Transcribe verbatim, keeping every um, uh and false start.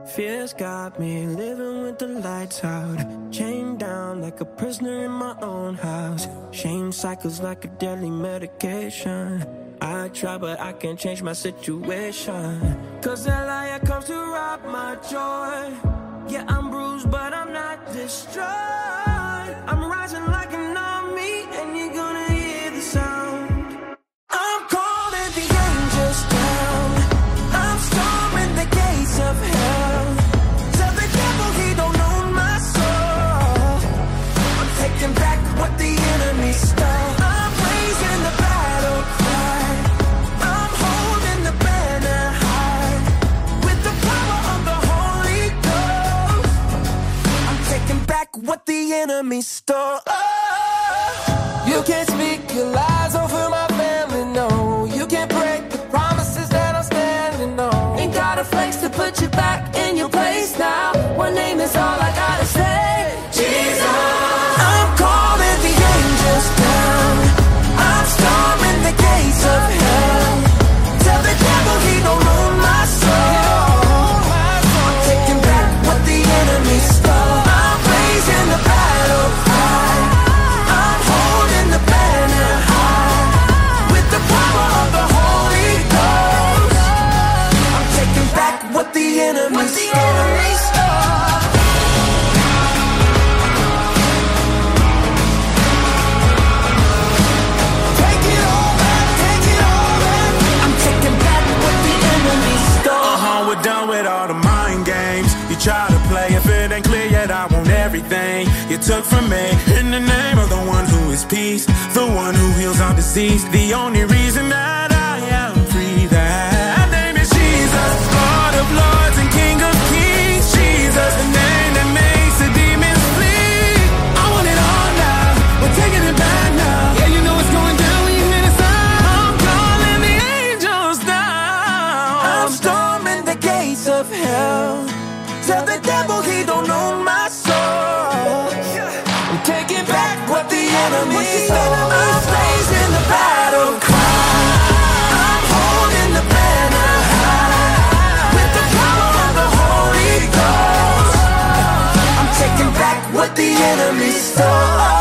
Fears got me living with the lights out, chained down like a prisoner in my own house. Shame cycles like a deadly medication. I try but I can't change my situation, cause that liar comes to rob my joy. Yeah, I'm bruised but I'm not destroyed. I'm rising like an army and you're gonna hear the sound. I'm calling the angels down. I'm storming the gates of hell. Tell the devil he don't own my soul. I'm taking back what the enemy stole. I'm raising the battle cry. I'm holding the banner high. With the power of the Holy Ghost, I'm taking back what the enemy stole. Oh. You can't speak your lies over my family, no. You can't break the promises that I'm standing on. Ain't got a flex to put you back in your place now. One name is all I gotta say, Jesus. I'm calling the angels down. I'm storming the gates of hell. Tell the devil he don't own my soul. I'm taking back what the enemy stole. I'm raising the battle cry. I'm holding the banner high. With the power of the Holy Ghost, I'm taking back what the enemy stole. Take it all back, take it all back. I'm taking back what the enemy stole. Uh-huh, we're done with all the mind games you try to play. If it ain't clear yet, I want everything you took from me. In the name of the one who is peace, the one who heals all disease, the only reason that I am free, that name is Jesus, Lord of lords and King of kings. Jesus, the name that makes the demons flee. I want it all now, we're taking it back now. Yeah, you know what's going down when you hear the sound. I'm calling the angels down. I'm storming the gates of hell. Tell the devil he don't own my soul. I'm taking back what the enemy stole. I'm raising the battle cry. I'm holding the banner high. With the power of the Holy Ghost, I'm taking back what the enemy stole.